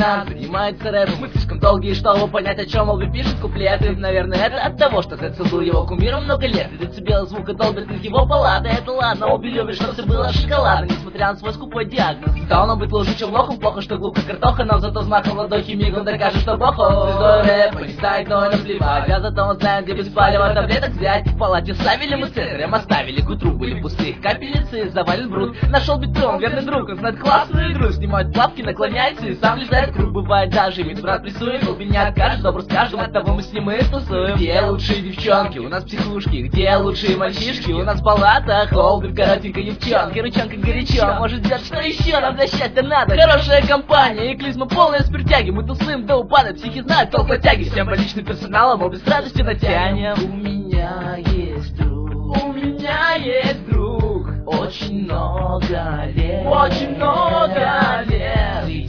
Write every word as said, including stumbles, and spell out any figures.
нас занимается рэпом. Мы слишком долгие, чтобы понять, о чем Олби пишет куплеты. Наверное, это от того, что Зецел был его кумиром много лет. И децибелы звука долбят из его палаты. Это ладно, Олби любит, чтобы все было шоколадно, несмотря на свой скупой диагноз. Должно быть лучше, чем лохом, плохо, что глупо картоха. Нам зато взмахом ладохи мигом докажет, что плохо. Звездой рэпа не станет, но наплевать. А зато он знает, где без палева таблеток взять. В палате ставили мы центрем, оставили к утру. Были пустые капельницы, завален бруд. Нашел битрон, верный друг, он знает классную игру. Снимает плавки, наклоняется и сам лезает в круг. Бывает даже, ведь брат прессует, Олби не откажет, добро скажем, от того мы с ним и тусуем. Где лучшие девчонки? У нас психушки. Где лучшие мальчишки? У нас в палатах. Олби в коротенькой девчонке, ручонка горячо. Может сделать что еще нам для счастья надо? Хорошая компания и клизма полная спиртяги. Мы тусуем до упада, психи знают толк тяги. Всем больничным персоналом Олби с радостью натянем. У меня есть друг, у меня есть друг. Очень много лет, очень много лет.